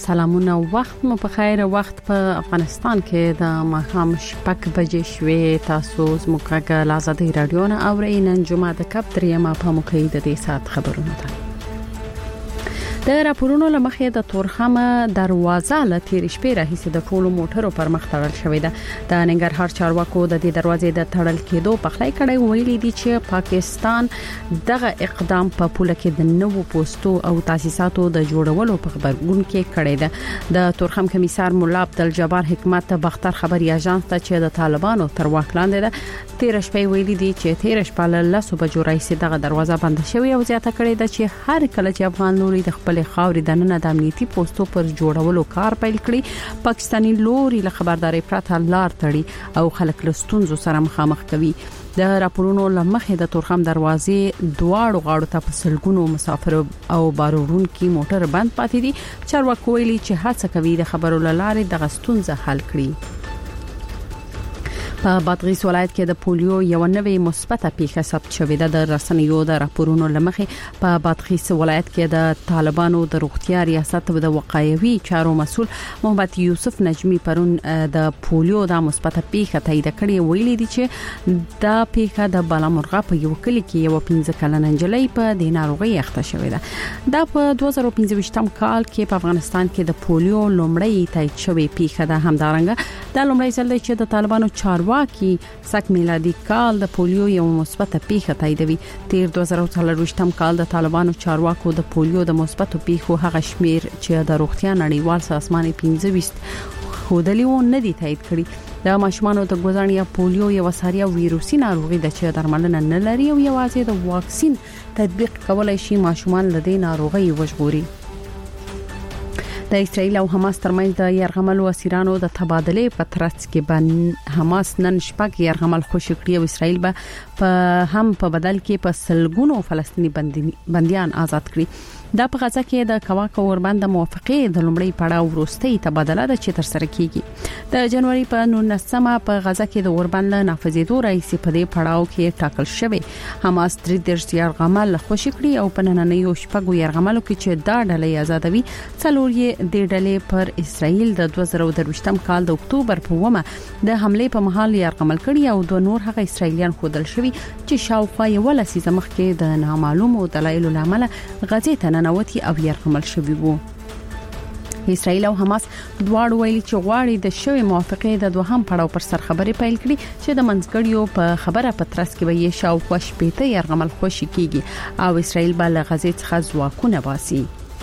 سلامونه وخت مو په خیر. وخت په افغانستان کې د ماښام شپږ بجې شوې. تاسو زموږه له آزادۍ رادیو نه اورئ. نن جمعه د کب دریمه په موقع د دې سات خبرونه ده. د راپورونو لمخې د تورخم دروازه له تیر شپې راهیسې د ټولو موټرو پر مخ تړل شوې ده. د ننګرهار چارواکو د دې دروازې د تړل کېدو په خلای کړه ویلي دي چې پاکستان دغه اقدام په پوله کې د نوو پوسټو او تاسیساتو د جوړولو په خبرګون کې کړی ده. د تورخم کمیسار مولا عبدالجبار حکمت بختر خبري اژانس ته چې د طالبانو تر واک لاندې ده تیر شپې ویلي دي چې تیر شپه له لسو بجو راهیسې دغه دروازه بند شوې او زیاته کړې ده چې هر کله چې افغان لوري د خپل خاورې د نن د امنیتي پوسټو پر جوړولو کار پیل کړي پاکستاني لوري له خبرداري پرته لار تړي او خلک له ستونزو سره مخامخ کوي. د راپورونو لمخې د تورخم دروازې دواړو غاړو ته په سلګونو مسافر او باروړونکو موټر بند پاتې دي. چارواکو ویلي چې هڅه کوي د خبرو لاره د غستونزه حل کړي. په بادغیس ولایت کې د پولیو یو نوې مثبته پیښه ثبت شوې ده. د رسنیو د راپورونو لمخې په بادغیس ولایت کې د طالبانو د روغتیا ریاست د وقایوي چارو مسول محمد یوسف نجمی پرون د پولیو د مثبته پیښه تایید کړې. ویلي دي چې دا پیښه د بالامرغه په یو کلی کې یو 15 کلنه نجلۍ په د ناروغي اخته شوې ده. دا په 2015 کال کې په افغانستان کې د پولیو لومړی تایید شوې پیښه ده. همدارنګه دا لومړی ځل دی چې د طالبانو چارواکي سک میلادي کال د پولیو یو مثبته پیښه تاییدوي. تیر 2023 کال د طالبانو چارواکو د پولیو د مثبتو پیښو هغه شمیر چې د روغتیا نړیوال سازمان 15 خودلیو نه دي تایید کړي. د ماشومانو د ګوزان یا پولیو یو ساریا ویروسي ناروغي د چې درملنه نه لري او یوازې د واکسین تطبیق کولای شي ماشومان له دې ناروغي وژغوري. د اسرایل او حماس ترمنځ د يرغمل اسیرانو د تبادله په ترڅ کې حماس نن شپږ يرغمل خوشی کړی او اسرایل به هم په بدل کې په سلګونو فلسطینی بنديان آزاد کړي. دا په غزا کې د کواکو اوربند موافقه د لومړی پړاو وروستي تبادله د چې تر سره کیږي. د جنوري په 19مه په غزا کې د اوربند نافذېدو رئیس په دې پړاو کې ټاکل شوی. حماس 3 يرغمل خوشی کړی او په نننیو شپږو يرغملو کې چې دا ډلې آزادوي څلور یې د ډلې پر اسرائیل د 2023 کال د اکتوبر په ومه د حمله په محل يرغمل کړی او دوه نور هغه اسرائیلیان خودل شوی چې شاوخوا یو لسیزه مخکې د نامعلومو دلایلو لامل غزې ته ننوتي او يرغمل شوی وو. اسرائیل او حماس دواړو ویلي چې غواړي د شوی موافقه د دوهم پړاو پر سر خبرې پیل کړي چې د منځګړیو په خبره پترس کې به یې شاوخوا شپېته يرغمل خوشی کیږي او اسرائیل به له غزې څخه ځواکونه باسي.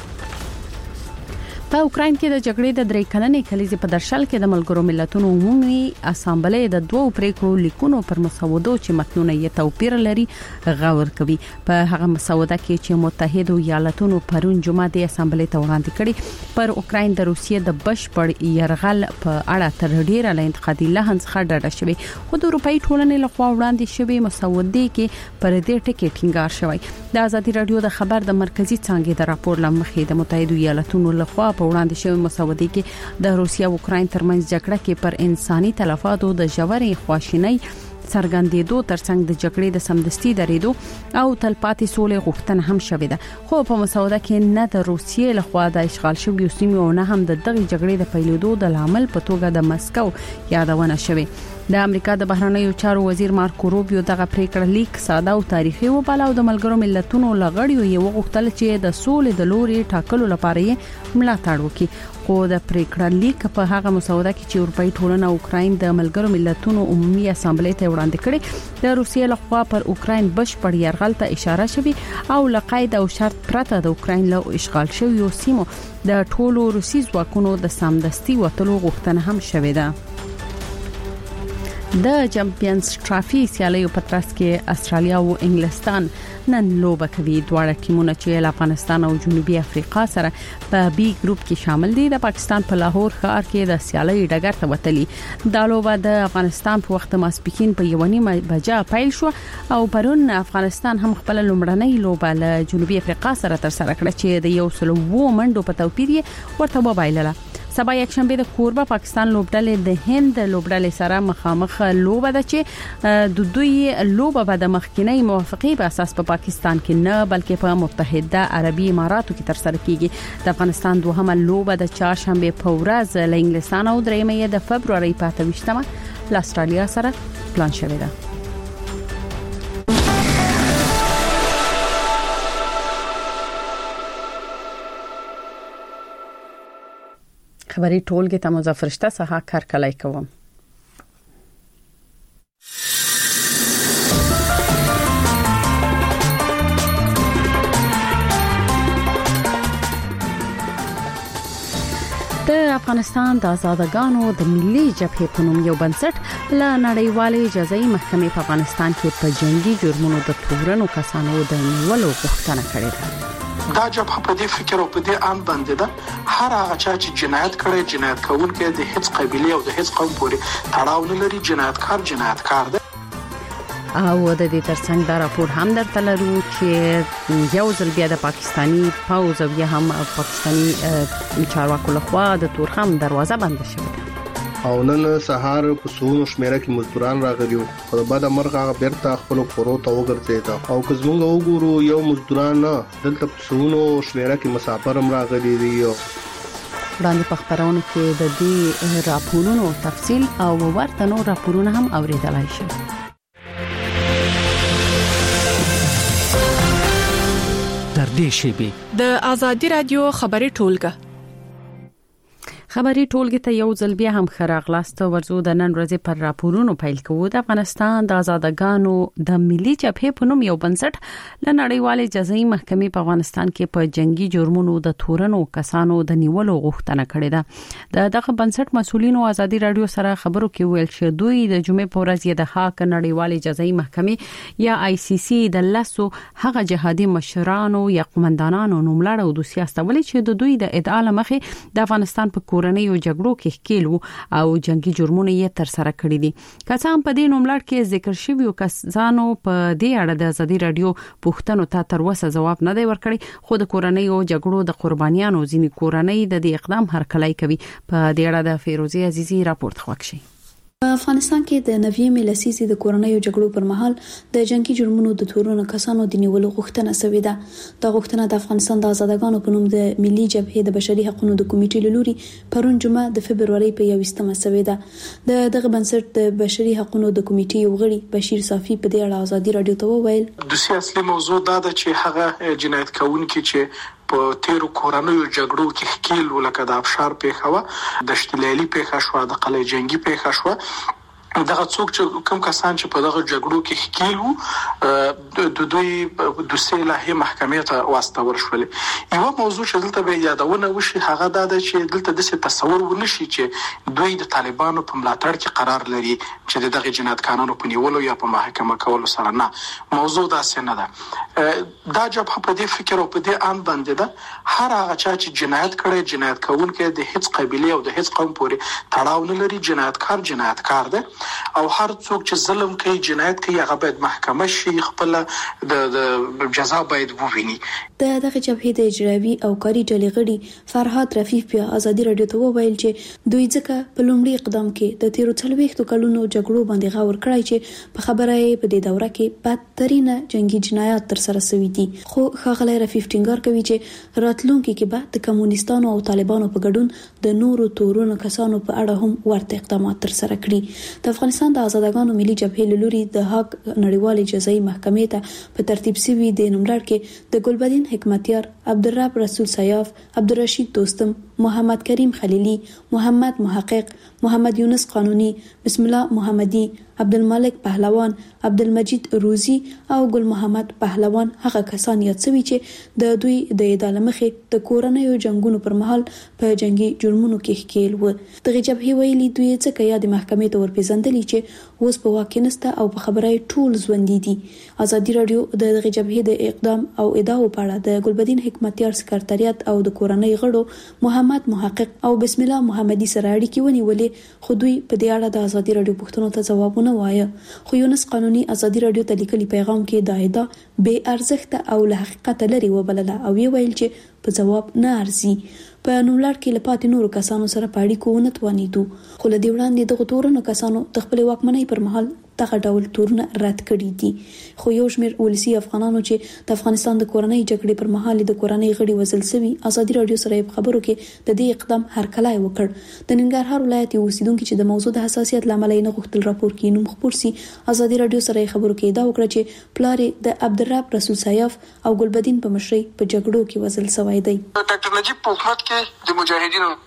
په اوکرين کې د جګړې د درې کلنې کلیزې په درشل کې د ملګرو ملتونو عمومي اسامبلې د دوه پریکړو لیکونو پر مسودو چې متنونه یې توپیر لري غور کوي. په هغه مسوده کې چې متحده ایالاتونو پرون جمعه د اسامبلې ته وړاندې کړي پر اوکرين د روسیې د بشپړ يرغل په اړه تر ډیره له انتقادي لحن څخه ډډه شوی. خو د اروپאי ټولنې لخوا وړاندې شوی مسودې کې پر دې ټکي ټینګار شوی. د آزادي رادیو د خبر د مرکزی څانګې د راپور لمخې د متحده ایالاتونو لخوا په وړاندې شوی مسودې کې د روسیا او اوکرين ترمنځ جګړه کې پر انساني تلفاتو د ژورې خواشینۍ څرګندېدو ترڅنګ د جګړې د سمدستي درېدو او تلپاتې سولې غوښتنه هم شوې ده. خو په مسوده کې نه د روسیې لخوا د اشغال شویو سیمو او نه هم د دغه جګړې د پیلېدو د عامل په توګه د مسکو یادونه شوې. د امریکا د بهرنیو چارو وزیر مارکو روبیو دغه پریکړه لیک ساده او تاریخي وباله او د ملګرو ملتونو لغړیو یو غوښتل چې د سولې د لوري ټاکلو لپاره یې ملاتړ وکړي. خو د پریکړه لیک په هغه مسوده کې چې اروپאי ټولنه اوکرين د ملګرو ملتونو عمومي اسامبلې ته وړاندې کړي د روسیې لخوا پر اوکرين بشپړ يرغل ته اشاره شوی او لقید او شرط پرته د اوکرين له اشغال شویو سیمو د ټولو روسي ځواکونو د سمدستي وټلو غوښتنه هم شوې ده. د چمپیونز ټرافي سیالیو په ترڅ کې استرالیا او انګلستان نن لوبه کوي. دواړه ټیمونه چې افغانستان او جنوبي افریقا سره په بي ګروپ کې شامل دي د پاکستان په لاهور ښار کې د سیالۍ ډګر ته وتلي. دا لوبه د افغانستان په وخت ماسپښین په 1:30 بجې پیل شو او پرون افغانستان هم خپل لومړنۍ لوبه له جنوبي افریقا سره تر سره کړه چې د 100 منډو په توپیر ورته وبایلله. سبا یک شنبه د کوربه پاکستان لوبډلې د هند لوبډلې سره مخامخ لوبه ده چې د دوی لوبه به د مخکینی موافقې په اساس په پاکستان کې نه بلکې په متحده عربي اماراتو کې ترسره کیږي. د افغانستان دوهمه لوبه د چهارشنبه په ورځ له انګلستان او درېمه د فبرवरी په 28مه له استرالیا سره پلان شوې ده. خبري ټولګه ته مظفر شته سها کار کولای کوم. د افغانستان د آزادګانو د ملي جبهې په نوم یو بنسټ له نړیوالې جزایي محکمې په افغانستان کې په جنگي جرمونو د تورنو کسانو د نیولو غوښتنه کړې ده. دا جبهه په دې فکر او په دې ان باندې ده هر هغه چې جنایت کړي جنایت کوونکی د هیڅ قبيله او د هیڅ قوم پورې تړاو نه لري جنایتکار ده. او د دې ترڅنګ دا راپور هم درته لرو چې یو ځل بیا د پاکستانی پوز او یا هم پاکستانی چارواکو لخوا د تورخم دروازه بند شوه او نن سهار په سونو شمیره کې مزدوران راغلیو خو بعد مرغه بیرته خپل کورو ته وګرځیدا او که زمونږ وګورو یو مزدوران نه دلته په سونو شمیره کې مسافر هم راغلي دي. باندې په خبرونو کې د دې راپورونو تفصیل او ورته نور راپورونه هم اوریدلای شئ. در دې شیبه د ازادي رادیو خبري ټولګه خبري ټولګه ته یو ځل بیا هم خراغلاست ورزو د نن ورځې پر راپورونو پیل کوو. د افغانستان د آزادګانو د ملي جبهې په نوم یو بنسټ له نړیوالې جزایي محکمې په افغانستان کې په جنگي جرمونو د تورنو کسانو د نیولو غوښتنه کړې ده. دغه بنسټ مسؤلینو ازادي رادیو سره خبرو کې ویل چې دوی د جمعې په ورځ یې د حق نړیوالې جزایي محکمې یا ICC د لاسو هغه جهادي مشرانو یا قومندانانو نوملړ او دوسیه استولې چې د دوی د ادعا لمخې د افغانستان په کورنیو جګړو کې ښکیل او جنگي جرمونه یې تر سره کړی دي. کسان په دې نوملړ کې ذکر شوی او کسانو په دې اړه د ازادي رادیو پوښتنو ته تر اوسه ځواب نه دی ورکړی خو د کورنیو جګړو د قربانیانو ځینې کورنۍ د دې اقدام هرکلی کوي. په دې اړه د فیروزي عزیزي راپورټ خوښ شي. په افغانستان کې د 90 لسیزې د کورنیو جګړو پر مهال د جنگي جرمونو د تورنو کسانو د نیولو غوښتنه شوې ده. دا غوښتنه د افغانستان د آزادګانو په نوم د ملي جبهې د بشري حقوقو د کمیټې لوري پرون جمعه د فبرवरी په 21مه شوې ده. دغه بنسټ د بشري حقوقو د کمیټې یو غړي بشیر صافي په دې اړه ازادي رادیو ته وویل د سیاسي موضوع دا ده چې هغه جنایت کوونکي چې په تیرو کورنیو جګړو کې ښکیل ولکه د افشار پیښه د شتلالي پیښه شو د قلعه جنگي پیښه شو دغه څوک چې کوم کسان چې په دغه جګړو کې ښکیل وو د دوی د سیلهه محکمې ته واستول شول. یو موضوع چې دلته به یادونه وشي هغه دا ده چې دلته د څه تصور ونشي چې دوی د طالبانو په ملاتړ کې قرار لري چې دغه جنایت قانون په نیولو یا په محکمه کولو سره نه. موضوع دا څه نه ده. دا جبهه په دې فکر او په دې ان باندې ده هر هغه چې جنایت کړي جنایت کوونکی د هیڅ قبيله او د هیڅ قوم پورې تړاو نه لري جنایتکار ده او هر څوک چې ظلم کوي جنایت کوي هغه باید محکمه شي خپل د جزا باید وویني. دغه جبهې د اجرایي او کاري ډلې غړي فرهاد رفیف بیا ازادي رادیو ته وویل چې دوی ځکه په لومړي اقدام کې د 13 کلونو جګړو باندې غور کړی چې په خبره یې په دې دوره کې بدترینه جنگي جنایات تر سره شوي دي. خو ښاغلی رفیف ټینګار کوي چې راتلونکي کې به د کمونیستانو او طالبانو په ګډون د نورو تورونو کسانو په اړه هم ورته اقدامات تر سره کړي. د افغانستان د آزادګانو ملي جبهې لوري د حق نړیوالې جزایي محکمې ته په ترتیب شوی د نوملړ کې د ګلبدین حکمتیار، عبدالرب رسول سیاف، عبدالرشید دوستم، محمد کریم خلیلی، محمد محقق، محمد یونس قانونی، بسم الله محمدی، عبدالملک پهلوان، عبدالمجید روزی او ګل محمد پهلوان هغه کسان یاد شوي چې د دوی د ادعا مخې د کورنیو جنگونو پر مهال په جنگي جرمونو کې ښکیل وو. دغه جبهې ویلي دوی څخه یا د محکمې ته ورپېژندلي چې اوس په واقع نسته او په خبره ټول ژوندۍ دي. ازادي رادیو د دغه جبهې د اقدام او ادعاو په اړه د ګلبدین حکمتیار سکرټریات او د کورنۍ غړو محمد محقق او بسم الله محمدی سره اړیکې ونیولې خو دوی په دې اړه د ازادي رادیو پوښتنو ته ځواب نه وایه. خو یونس قانونی ازادي رادیو ته لیکلي پیغام کې دا ادعا بے ارزښت او له حقیقت لري وبلله او ویل چې په جواب نه ارزي. په نوملړ کې لپاره نورو کسانو سره پاړی کوونه توانیدو، خو له دې وړاندې دغه تورونو کسانو د خپل واکمنۍ پر مهال دغه ډول تورونه رد کړي دي. خو یو شمېر ولسی افغانانو چې د افغانستان د کورنۍ جګړې پر مهال د کورنۍ غړي وژل شوي ازادي رادیو سره خبرو کې د دې اقدام هرکلی وکړ. د ننګرهار ولایت اوسیدونکو چې د موضوع د حساسیت لامل نه غوښتل راپور کې نوم خپور سي، ازادي رادیو سره خبرو کې دا وکړه چې پلار د عبدالرب رسول سیاف او ګلبدین په مشرۍ په جګړو کې وژل شوی دی. ډاکټر نجیب په حکومت کې د مجاهدینو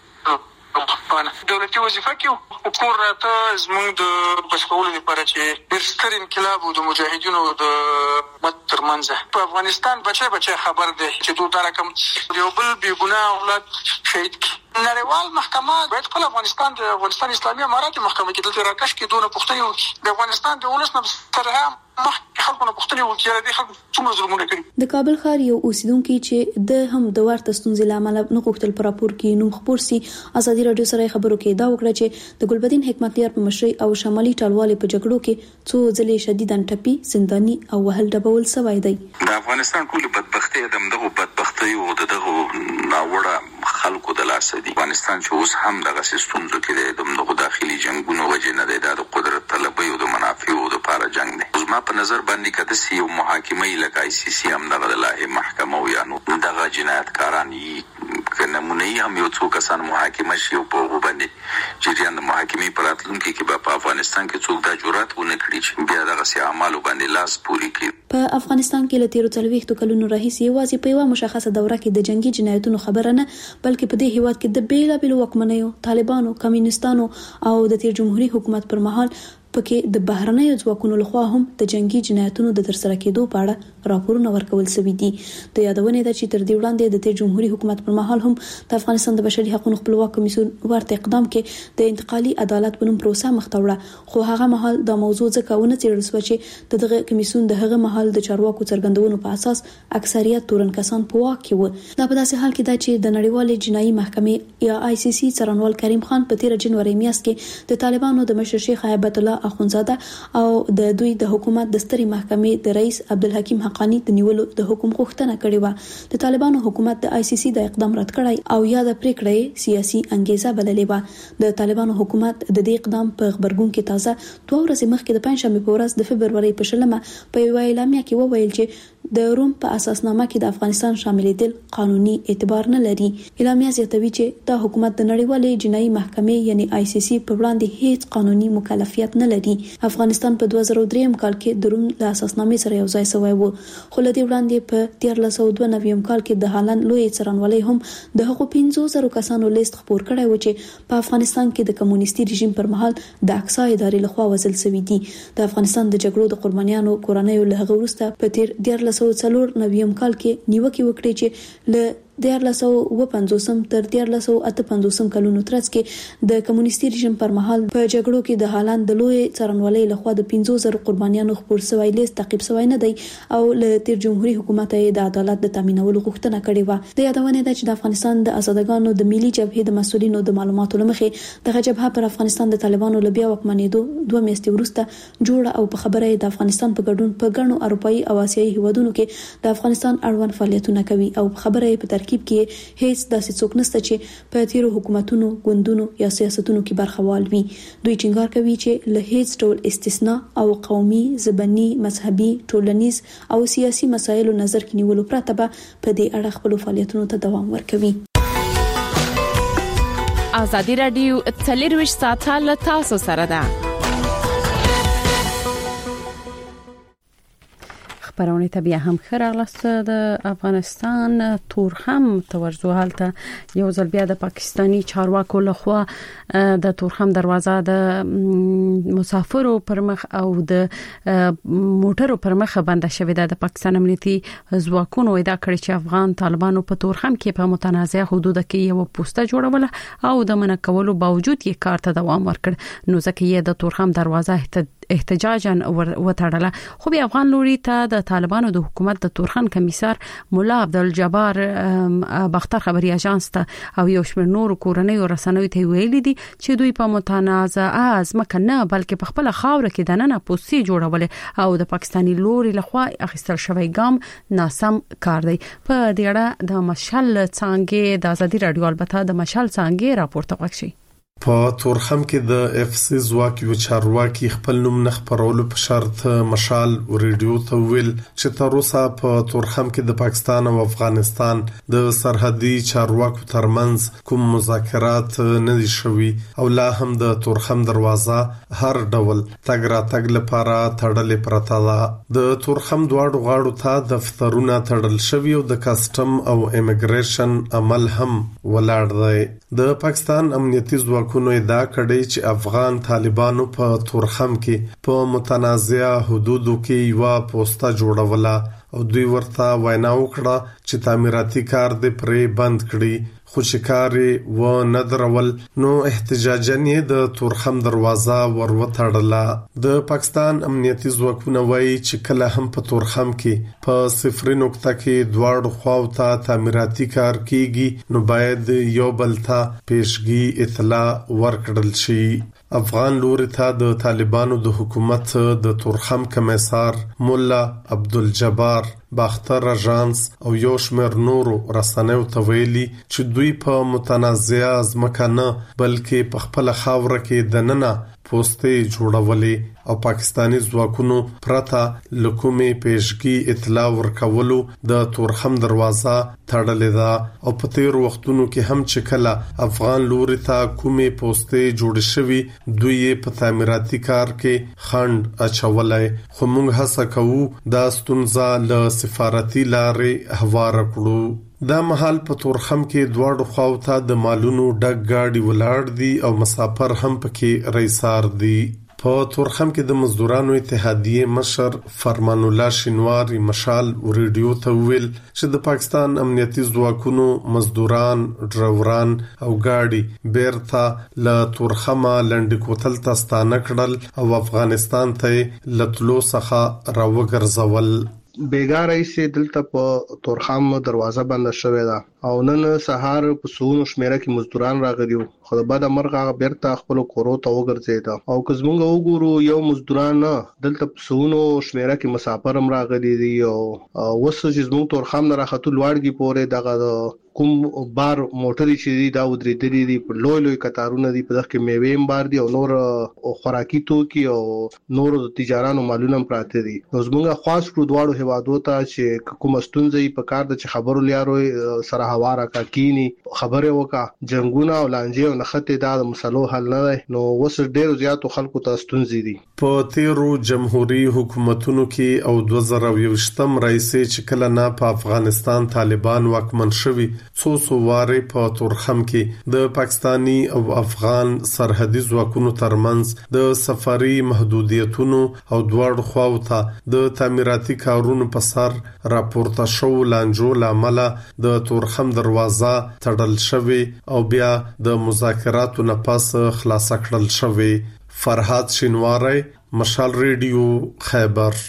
دولتي وظیفه کې کور راته زموږ د بشکولو لپاره چې ډېر ستر انقلاب او د مجاهدینو د مت ترمنځ په افغانستان بچي خبر دی چې دوی دا رقم یو بل بې ګناه اولاد شهید کی. نړیوال محکمه باید خپل افغانستان د افغانستان اسلامي امارات محکمه کې دلته راکش کې دونه پوښتنې وکړي. د افغانستان د ولس نه سره مخکې خلکو نه پوښتنې وکړي د خلکو څومره ظلمونه کړي. د کابل ښار یو اوسیدونکو چې د هم د ورته ستونزې لامل نه غوښتل پر راپور کې نوم خپور سي، ازادي رادیو سره خبرو کې دا وکړه چې د ګلبدین حکمتیار په مشرۍ او شمالي ټالوالې په جګړو کې څو ځلې شدیداً ټپي، زنداني او وهل ډبول شوی دی. د افغانستان ټول بدبختی دغه بدبختی او دغه ناوړه خلکو د لاس دی. افغانستان چې اوس هم دغه ستونزو کې دغه داخلي جنگونو وجه نه دی، د قدرت طلبي او د منافعو د لپاره جنگ دی. زما په نظر باندې کده سی یو محاکمه لکه آی سی سی هم دغه د لایحه محکمه او یا نو دغه جنایتکاران نمونه هم یو څو کسان محاکمه شي او په باندې جریان د محاکمې پر راتلونکي کې په افغانستان کې څوک دا جرأت ونه کړي چې بیا دغه سي اعمالو باندې لاس پوري کړي. په افغانستان کې له 13 کلونو راهیسې یوازې په یوه مشخصه دوره کې د جنگي جنایتونو خبره نه، بلکې په دې هیواد کې د بیلابیلو واکمنیو، طالبانو، کمیونستانو او د تیر جمهوریت حکومت پر مهال پکې د بهرنیو ځواکونو لخوا هم د جنگي جنایتونو د ترسره کېدو په اړه راپورونه ورکول شوي دي. د یادونې ده چې تر دې وړاندې د تیر جمهوریت حکومت پر مهال هم د افغانستان د بشري حقوقو خپلواک کمیسیون ورته اقدام کې د انتقالي عدالت په نوم پروسه مخته وړه، خو هغه مهال د موضوع ځکه ونه څېړل شو چې دغه کمیسیون د هغه مهال د چارواکو څرګندونو په اساس اکثریت تورن کسان په واک کې و. دا په داسې حال کې ده چې د نړیوالې جنایي محکمې یا آی سی سی څارنوال کریم خان په 13 جنوري میاشت کې د طالبانو د مشر شیخ هیبت الله اخونزاده او د دوی د حکومت د ستري محکمې د رئیس عبدالحکیم حقانی د نیولو د حکم غوښتنه کړې و. د طالبانو حکومت د آی سی سی د اقدام رد کړی او یا د پریکړې سیاسي انګیزه بللې و. د طالبانو حکومت د دې اقدام په خبرګون کې تازه 2 ورځې مخکې د پنځشنبه په ورځ د فبرवरी په 10 په یو اعلامیه کې وویل چې د روم په اساسنامه کې د افغانستان شاملېدل قانوني اعتبار نه لري. اعلامیه زیاتوي چې د حکومت د نړیوالې جنایي محکمې یعنی آی سی سی په وړاندې هیڅ قانوني مکلفیت نه لري. افغانستان په 2003 کال کې د روم د اساسنامې سره یو ځای شوی و، خو له دې وړاندې په 1392 کال کې د هالند لوی څارنوالۍ هم د هغو 15,000 کسانو لیست خپور کړی و چې په افغانستان کې د کمونیستي رژیم پر مهال د اقصا ادارې لخوا وژل شوي دي. د افغانستان د جګړو د قربانیانو کورنیو له هغه وروسته په 1394 کال کې نیوکه وکړي چې له 1350 تر 1358 کلونو ترڅ کې د کمونیستي رژیم پر مهال په جګړو کې د هالند د لوی څارنوالۍ لخوا د 15,000 قربانیانو خپور شوی لیست تعقیب شوی نه دی او له تیر جمهوریت حکومت د عدالت د تامینولو غوښتنه کړې و. د یادونه ده چې د افغانستان د آزادګانو د ملي جبهې د مسؤلینو د معلوماتو لمخې دغه جبهه پر افغانستان د طالبانو لبیا واکمنېدو 2 میاشتې وروسته جوړه او په خبره د افغانستان په ګډون په ګڼو اروپایي او آسیایي هیوادونو کې د افغانستان اړوند فعالیتونه کوي او په خبره په ترکیب کې هیڅ داسې څوک نشته چې په تیرو حکومتونو، ګوندونو یا سیاستونو کې برخوال وي. دوی ټینګار کوي چې له هیڅ ډول استثناء او قومي، ژبني، مذهبي، ټولنیز او سیاسي مسایلو نظر کې نیولو پرته به په دې اړه خپل فعالیتونو ته دوام ورکوي. ازادي رادیو 24 ساعته له تاسو سره ده. خبرونه ته بیا هم خراغلست. د افغانستان تورخم تورزو حالته یو ځل بیا د پاکستانی چارواکو لخوا د تورخم دروازه د مسافرو پر مخ او د موټرو پر مخ بنده شوې ده. د پاکستان امنیتي ځواکونو ادعا کړې چې افغان طالبانو په تورخم کې په متنازع حدود کې یو پوسټه جوړوله او د منع کولو باوجود یې کار ته دوام ورکړ، نو ځکه یې د تورخم دروازه احتجاجا وتړله. خو بیا افغان لوري ته د طالبانو د حکومت د تورخان کمیسار مولا عبدالجبار بختر خبري اژانس ته او یو شمېر نور کورنۍ او رسنوي ته ویلي دي چې دوی په متنازعه ځمکه نه بلکې په خپل خاور کې د نننه پوسټي جوړول او د پاکستاني لوري لخوا اخیستل شوی ګام ناسم کار دی. په دې اړه د مشال څانګې د ازادي رادیو البته د مشال څانګې راپورته وکړي. په تورخم کې د اف سی ځواک یو چارواکي خپل نوم نه خبرولو په شرط مشال ریډیو ته ویل چې تر اوسه په تورخم کې د پاکستان او افغانستان د سرحدي چارواکو ترمنځ کوم مذاکرات نه دي شوي او لا هم د تورخم دروازه هر ډول تګ راتګ لپاره تړلې پرته ده. د تورخم دواړو غاړو ته دفترونه تړل شوي او د کسټم او امیګریشن عمل هم ولاړ دی. د پاکستان امنیتي ځواکونو ادعا کړې چې افغان طالبانو په تورخم کې په متنازعه حدودو کې یو پوسټه جوړوله او دوی ورته وینا وکړه چې تعمیراتي کار دې پرې بند کړي، خو چې کار و نه درول نو احتجاجاً د تورخم دروازه وروتړله. د پاکستان امنیتي ځواکونه وایي چې کله هم په تورخم کې په صفري نقطه کې دواړو خواو ته تعمیراتي کار کیږي نو باید یو بل ته پیشګي اطلاع ورکړل شي. افغان لوري ته د طالبانو د حکومت د تورخم کمیسار مولا عبدالجبار بختر اژانس او یو شمېر نورو رسنیو ته ویلي چې دوی په متنازعه ځمکه نه بلکې په خپل خاوره کې د نننه پوسټې جوړولې او پاکستاني ځواکونو پرته لکومې پیشګي اطلاع ورکولو د تورخم دروازه تړلې ده او په تیر وختونو کې هم چې کله افغان لوري ته کومې پوسټې جوړې شوي دوی په تعمیراتي کار کې خند اچولای. خو موږ هڅه کوو دا ستونزه له سفارتي لارې هوار کړو. دا مهال په تورخم کې دواړو خواو ته د مالونو ډک گاډي ولاړ دي او مسافر هم پکې رئیسار دي. په تورخم کې د مزدورانو اتحادیه مشر فرمان الله شینواری مشال ریډیو ته ویل چې د پاکستان امنیتي ځواکونو مزدوران، ډرایوران او گاډي بیرته له تورخمه لنډ کوتل ته ستانه کړل او افغانستان ته لتلو څخه راوګرځول. بیګا رئیس دلته په تورخم دروازه بند شوې ده او نن سهار په سونو شمیره کې مزدوران راغلي خو د بعد مرغه بیرته خپل کورو ته وګرځیدا او کزمونږ وګورو یو مزدوران دلته په سونو شمیره کې مسافر هم راغلي دي او وسه چې زموږ تورخم نه راخته لوړګي پورې دغه کوم بار موټري چې دا ودرېدلې دي په لوی کتارونه دي په دغه کې میوې بار دي او نور خوراکي توکي او نور د تجارانو مالونه پراته دي. نو زموږ خاص کړو دواړو هوادو ته چې کوم ستونزې په کار د خبرو لیارو سره هواره کا کینی خبره وکا جنگونه او لانجه او نخته دا د مسلو حل نه دی. نو وس ډیر زیاتو خلکو ته ستونزې دي. په تیرو جمهوریت حکومتونو کې او 2020م رئیس چې کله نه په افغانستان طالبان واکمن شوي څو واره په تورخم کې د پاکستانی او افغان سرحدي ځواکونو ترمنځ د سفري محدودیتونو او دواړو خواو ته د تعمیراتي کارونو په سر راپورته شو لانجو لامل د تورخم دروازه تړل شوی او بیا د مذاکراتو نه پس خلاص کړل شوی. فرهاد شینواری مشال ریډیو خیبر.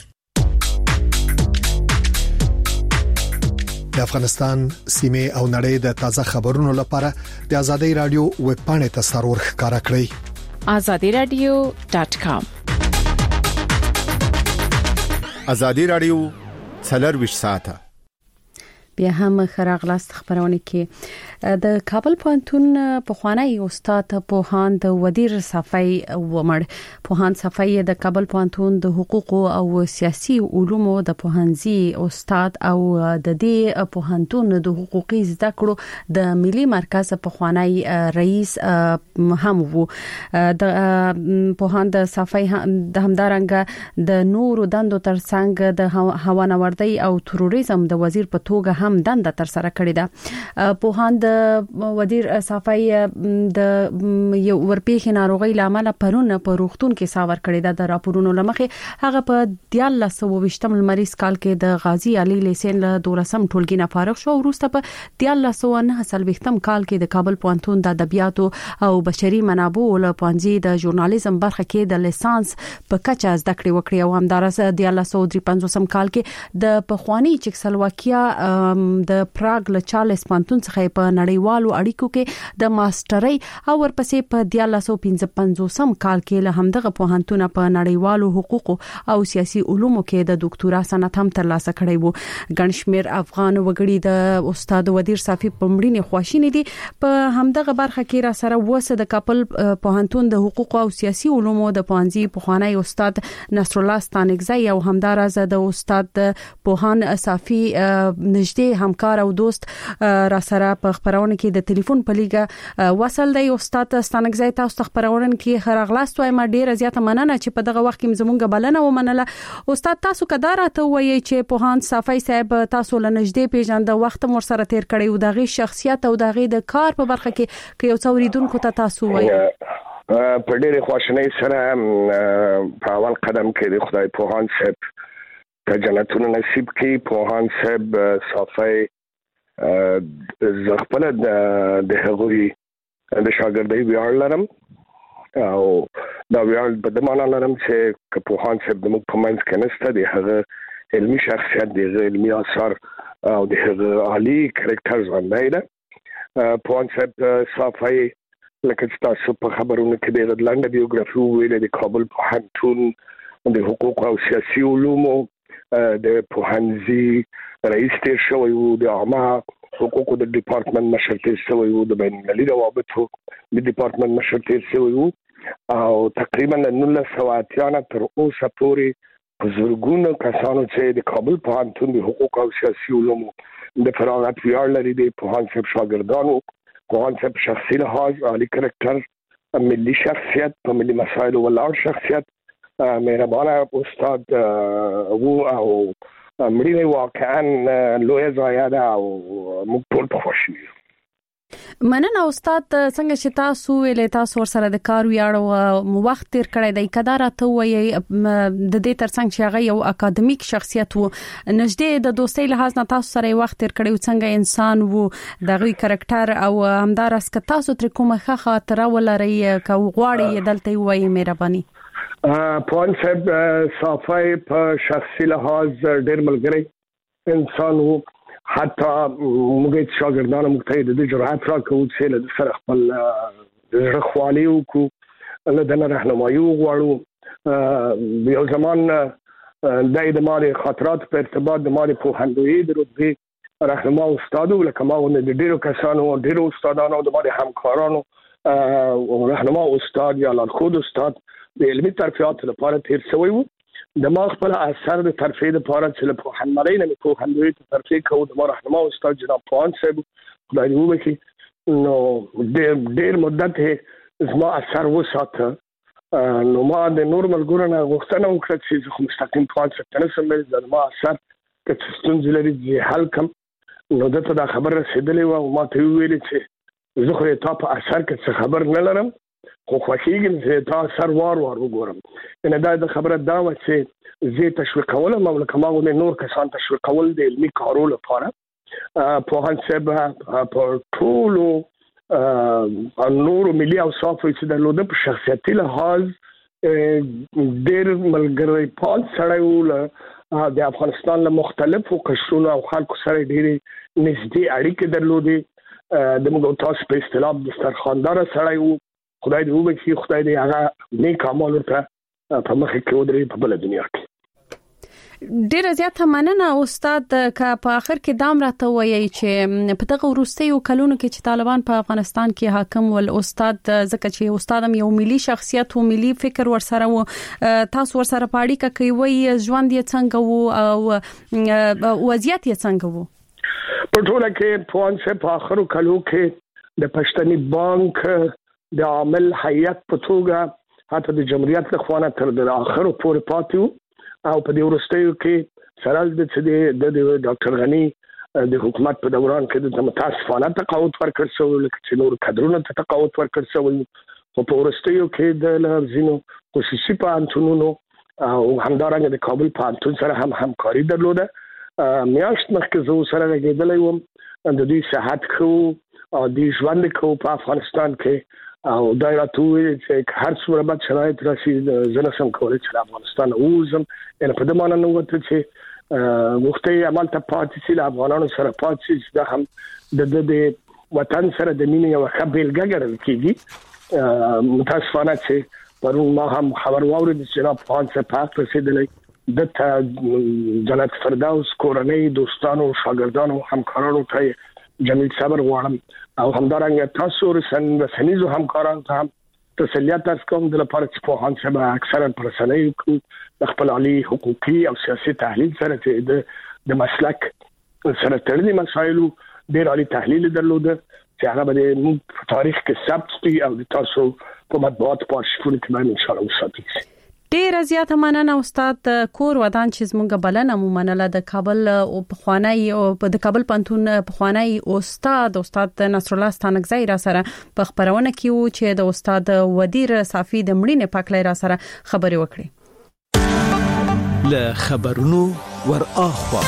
د افغانستان سیمه او نړۍ د تازه خبرونو لپاره د ازادي رادیو ویب پاڼې ته سرور ښکارا کړئ azadiradio.com. ازادي رادیو 24 ساعته بیا هم خراغلاست خبرونه کې د کابل پوهنتون په خوانی استاد پوهان د ودیر صفای ومر پوهان صفای د کابل پوهنتون د حقوق او سیاسي علومو د پوهنځي استاد او د دې پوهنتون د حقوقي زده کړو د ملي مرکز په خوانی رئیس هم وو. د پوهان د صفای د همدارنګ د نورو دندو ترڅنګ د هوانوردی او تروریزم د وزیر په توګه هم هم دنده تر سره کړې ده. پوهاند وزیر صفای د یو ورپېښې ناروغي لامل پرون په روغتون کې ساور کړې ده. د راپورونو لمخې هغه په 1920 لمریز کال کې د غازی علي لیسن له 12 ټولګي نه فارغ شو. وروسته په 1929 کال کې د کابل پوهنتون د ادبیاتو او بشري منابع له پوهنځي د ژورنالیزم برخه کې د لیسانس په کچه زده کړې وکړې او همدارس د 1953 کال کې د پخوانی چکسلواکیا د پراګ له چارلز پوهنتون څخه په نړیوالو اړیکو کې د ماسترۍ او ورپسې په 1955 کال کې له همدغه پوهنتون په نړیوالو حقوقو او سیاسي علومو کې د ډاکټورا سند هم ترلاسه کړی وو. ګڼشمیر افغان وګړي د استاد وزیر صافي په مړینې خواشینې دي. په همدغه برخه کې را سره وسه د کابل پوهنتون د حقوقو او سیاسي علومو د پوهنځي پخوانی استاد نصر الله ستانګزی او همدارز د استاد پوهان صافي نږدې همکار او دوست را سره په خبرونه کې د ټلیفون په لیګه وصل دی. استاد ستانګزی تاسو خبرونه کې خرغلاست وایم ډیره زیاته مننه چې په دغه وخت کې زمونږ بلنه ومنله. استاد تاسو کدار ته وایي چې پوهان صافي صاحب تاسو له نږدې پیژند وخت مر سره تیر کړی او دغه شخصیت او دغه د کار په برخه کې یو څوریدونکو ته تاسو وایي. په ډېر خوشحالۍ سره په اول قدم کې د خدای پوهان صاحب ته جنتونه نصیب کړي. پوهان صاحب صافي زغپل د هغوی د شاګردۍ ویاړ لرم او دا ویاړ په دمانه لرم چې پوهان صاحب د موږ په منځ کې نشته. د هغه علمي شخصیت د علمي آثار او د هغه عالی کریکټر ژوندی ده. پوهان صاحب صافي لکه تاسو په خبرونه کې د لنډه بیوګرافي ویلې د کابل پوهنتون د حقوق او سیاسي علومو د پوهنځي رئیس تیر شوی وو. د عامه حقوقو د ډپارټمنټ مشر تیر شوی وو. د بین المللي روابطو د ډپارټمنټ مشر تیر شوی وو او تقریبا 1980 تر اوسه پورې په زرګونو کسانو چې د کابل پوهنتون د حقوق او سیاسي علومو د فراغت ویاړ لري د پوهان صاحب شاګردانو. پوهان صاحب شخصي لحاظ عالی کرکټر ملي شخصیت په ملي مسایلو ولاړ شخصیت مهربانه استاد وو او مړینه واقعا لوی ضایعه ده او موږ ټول په خوشی یو. مننه استاد. څنګه چې تاسو ویلې تاسو سره د کار ویاړ وخت تیر کړی دی کدار ته وایي د دې ترڅنګ چې هغه یو اکاډمیک شخصیت وو نږدې د دوستۍ لحاظ نه تاسو سره وخت تیر کړی څنګه انسان وو دغه کرکټر او همدارس که تاسو تر کومه خاطره ولري که غواړي دلته وایي مهرباني. پوهان صاحب صافي په شخصي لحاظ ډېر ملګری انسان وو. حتی موږ شاګردانو موږ ته د جرأت راکوي چې له سره خپل د خوالي وکړو له د راهنمایي وغواړو. یو زمان د ماري خاطرات په ارتباط د ماري پوهندوی د رتبه راهنما استاد ولکه ما ونه د ډیرو کسانو ډیرو استادانو د ماري همکارانو او راهنما استاد یا لارښود استاد د علمي ترفیعات لپاره تیر شوی وو. د ما خپل اثر د ترفیع لپاره چې په پوهنمرۍ نه پوهندوی ته ترفیع کوو د راهنما استاد جناب پوهان صاحب خدای دې وبخښي نو ډېر مدت زما اثر وساته. نو ما د نور ملګرو نه غوښتنه وکړه چې زه مستقیم پوهان صاحب ته نسم د ما اثر که ستونزې لري حل کم. نو دته دا خبر رسېدلې و او ما ته ویل چې زه خو تا په اثر کې څه خبر نه لرم خو خوښیږم چې تا اثر وار وګورم. ان دا د خبره دا و چې زه تشویقول مملکه ما ونه نور کسان تشویقول د علمي کارو لپاره. پوهان صاحب په ټولو نور ملي اوصاف چې د لوده په شخصیتي لحاظ ډېر ملګری پال سره ول د افغانستان له مختلفو قشرونو او خلکو سره ډېری نږدې اړیکې درلودې. د موږ تاسو په اصطلاح دسترخواندار سره وو. خدای دې وبخښي خدای دې هغه نیک اعمال ورته په مخ کې ودرې په بل دنیا کې. ډیره زیاته مننه استاد. که په اخر کې دام راته وایي چې په دغه وروستیو کلونو کې چې طالبان په افغانستان کې حاکم ول استاد ځکه چې استادم یو ملي شخصیت او ملي فکر ورسره وو تاسو ورسره پاړی کوي وایي ژوند یې څنګه وو او وضعیت یې څنګه وو؟ په ټوله کې پوهان صاحب په اخرو کلو کې د پښتني بانک د عامل هیئت په توګه حتی د جمهوریت له خوا نه تر د اخرو پورې پاتې او په دې وروستیو کې سره د ډاکټر غنی د حکومت په دوران کې د متاسفانه تقاعد ورکړ شو لکه چې نور کډرونو ته تقاعد ورکړ شو په ورستیو کې د لارزینو خصوصي پانتونونو او همدارنګه د کابل پانتون سره هم همکاري درلوده میاشت مخکې زه سره راګېدلې وم د دې صحت خو او د ژوند کو په افغانستان کې او دا راټول چې هر څومره بد شرایط راشي زنه سم کولای چې افغانستان اوسم ان په دمانه نو وته چې وختي عمل ته پاتې سي افغانانو سره پاتې سي دا هم د وطن سره د مینې یو خبرګه ګرځي کیږي متاسفانه چې پرون ما هم خبر واورید چې را فرانسه پاک رسیدلې د جنت فردوس کورنۍ دوستانو شاګردانو همکارانو ته جمیل صبر غواړم او همدارنګه تاسو رسنیزو همکارانو ته هم تسلیت تاسو کوم د لپاره چې په هان سبا اکثرا پرسنۍ خپل علی حقوقي او سیاسي تحلیل سره چې د مسلک سره تړلي مسایلو ډېر علی تحلیل درلوده چې هغه به تاریخ کې ثبت شي او تاسو په مطبوعات په ارشیفونو کې باندې ان شاء الله وساتئ. ډیر زیات مننه استاد کور ودان چې زموږ بلنه مومنله د کابل او پخوانی او د کابل پنتون پخوانی استاد نصر الله ستانکزی را سره په خبرونه کې و چې د استاد ودیر صافی د مړینې پکلې را سره خبرې وکړي. له خبرونو ور اخوا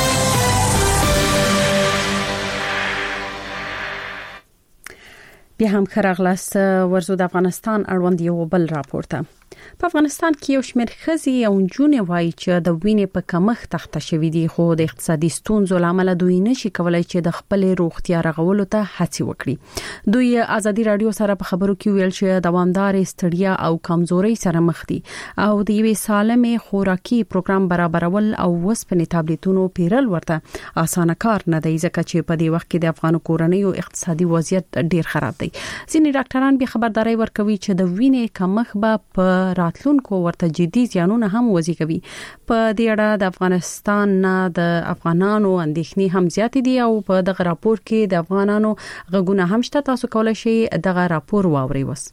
بیا هم خراغلاس ورزو د افغانستان اړوند یو بل راپورته. په افغانستان کې یو شمېر ښځې او نجونې وایي چې د وینې په کمښت اخته شوي دي خو د اقتصادي ستونزو لامل دوی نشي کولای چې د خپل روغتیا رغولو ته هڅه وکړي. دوی ازادي رادیو سره په خبرو کې ویل چې دوامدار ستړیا او کمزوري سره مخ دي او د یوې سالمې خوراکي پروګرام برابرول او وسپنې ټابلیټونو پیرل ورته اسانه کار نه دی ځکه چې په دې وخت کې د افغان کورنیو اقتصادي وضعیت ډیر خراب دی. ځینې ډاکټران به خبرداري ورکوي چې د وینې کمښت به په راتلونکو ورته جدي زیانونه هم وزيږوي. په دې اړه د افغانستان نه د افغانانو اندېښنې هم زیات دي او په دغه راپور کې د افغانانو غږونه هم شته. تاسو کولای شئ دغه راپور واورئ. وس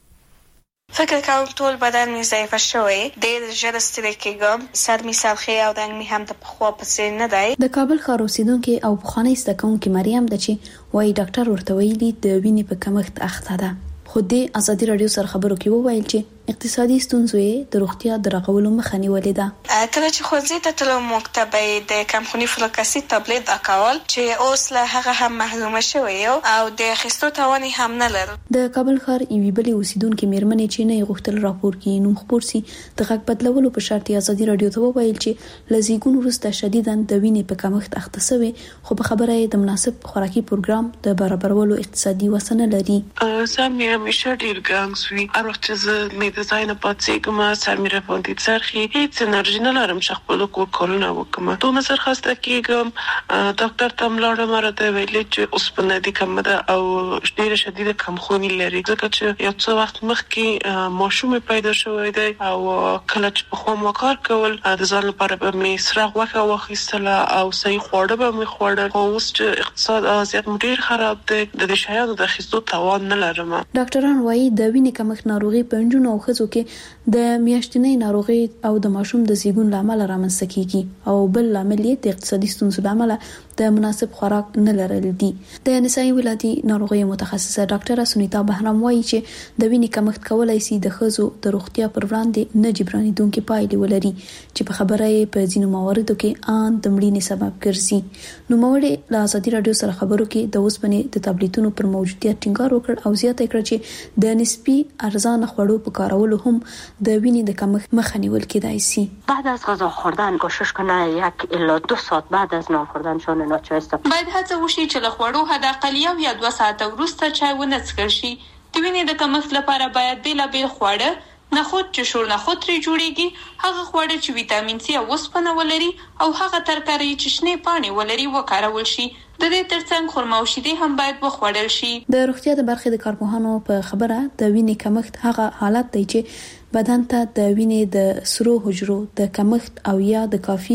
فکر کوم ټول بدن می ضعیف شوی ډېر ژر ستړي کېږم سر می سرخی او دنګ می هم د پخوا پسې نه دی. د کابل ښار اوسیدونکو او پخوانی ستکونکو مریم د چې وایي ډاکټر ورته ویلي د وینې په کمښت اخته ده. خو د ازادي رادیو سره خبرو کې وویل چې اقتصادي ستونزې د روغتیا د رغولو مخه نیولې ده. کله چې خوځې ته تلو مکتبې د کمخونی فلوکاسي ټابلیټ اکول چې اوس له هغه هم محروم شوی او د خستو توانې هم نه لري. د کابل ښار ایوي بلې اوسیدونکو میرمنې چې نه غوښتل راپور کې نوم خبر سي د غږ بدلولو په شرط ازادي رادیو ته وویل چې لزیګون وروسته شدیداً د وینې په کمښت اخته شوی خو په خبره د مناسب خوراکي پروګرام د برابرولو اقتصادي وسنه لري. سامي همیشه ډیر ګانګسوي اروته ز دزاین پاتېګم سر مې راپوندې څرخي هیڅ انرژي نه لرم چې خپل کورونه وکم. ته نظر خاصه کېږم ډاکټر تم لاړم راته ویلې چې اوس په ندي کم ده او ډیره شدیده کمخونی لري ځکه چې یو څو وخت مخکې ماشوم پیدا شوی دی او کله چې په خو مکار کول د ځان لپاره به مې سره وکه واخیستله او صحیح خواړه به مې خوړل خو اوس چې اقتصاد زیات ډیر خراب دی د شایانو د خستو توان نه لرم. ډاکټران وایي د وینې کمښت ناروغي په نجونو او ښځو کې د میاشتنۍ ناروغي او د ماشوم د زیږون لامل رامنځته کیږي او بل لامل یې د اقتصادي ستونزو لامل د مناسب خوراک نه لرل دي. د نسایي ولادي ناروغي متخصصه ډاکټره سنیتا بهرام وایي چې د وینې کمښت کولای شي د ښځو د روغتیا پر وړاندې نه جبرانېدونکې پایلې ولري چې په خبره یې په ځینو مواردو کې ان د مړینې سبب ګرځي. نو موږ له ازادي رادیو سره خبرو کې د اوسپنې د ټابلیټونو پر موجودیت ټینګار وکړ او زیاته کړ چې د نسبی ارزان خوړو په کارولو هم د وینې د کمښت مخه نیول کېدای شي. بعد از غذا خوردن کوشش کنه 1 الی 2 ساعت بعد از نان خوردن شونه ناچایسته باید هڅه وشي چې له خوړو حداقل 1 یا 2 ساعته وروسته چای ونه څښل شي. د وینې د کمښت لپاره باید بیلابیل خواړه نخود چې شور نخود ترې جوړیږي هغه خواړه چې ویټامین سی او اوسپنه ولري او هغه ترکاري چې شنه پاڼې ولري وکارول شي. د دې ترڅنګ خرما او شیدې هم باید وخوړل شي. د روغتیا د برخې د کارپوهانو په خبره د وینې کمښت هغه حالت دی چې بدن ته د وینې د سرو حجرو د کمښت او یا د کافي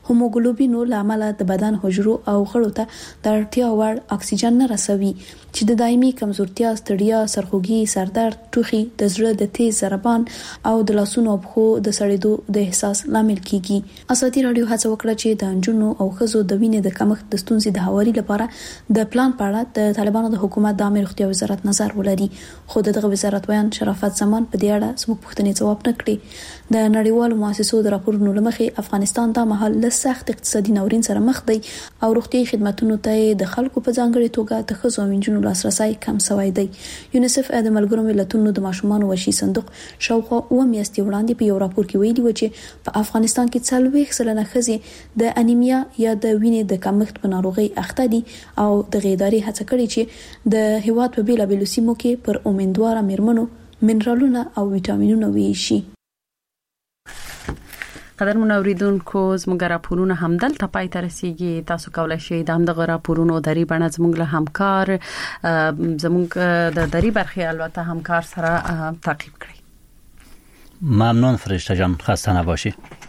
هوموګلوبین لامل د بدن حجرو او غړو ته د اړتیا وړ اکسیجن نه رسوي چې د دایمي کمزورتیا، ستړیا، سرخوږي، سردرد، ټوخي، د زړه د تیز ضربان او د لاسونو او پښو د سړېدو د احساس لامل کیږي. ازادي رادیو هڅه وکړه چې د انجونو او ښځو د وینې د کمښت د ستونزې د هواري لپاره د پلان په اړه د طالبانو د حکومت د عامه روغتیا وزارت نظر ولري، خو دغه وزارت ویان شرافت زمان په دې اړه زموږ پوښتنې ځواب نه کړي. د نړیوالو مؤسسو د راپورونو لمخې افغانستان د مهال له سخت اقتصادي ناورین سره مخ دی او روغتيایي خدماتو ته د خلکو په ځانګړي توګه د ښځو او نجونو لاسرسي کم شوی دی. یونیسف د ملګرو ملتونو د ماشومان وشي صندوق شاوخوا 2 میاشتې وړاندې په یو راپور کې ویلي و چې په افغانستان کې 40% ښځې د انیمیا یا د وینې د کمښت په ناروغي اخته دي او د غیداري هڅه کړې چې د هیواد په بیلابیلو سیمو کې پر امیندواره میرمنو منرالونه او ویټامینونه ویشي. قدر منوریدونکو زموږ راپورونه همدل ته پای ته رسیدي. تاسو کولای شئ د همدغه راپورونو دری بڼه زموږ له همکار زموږ د دری برخه البته همکار سره تعقیب کړئ. ممنون فرشته جان، خسته نباشی.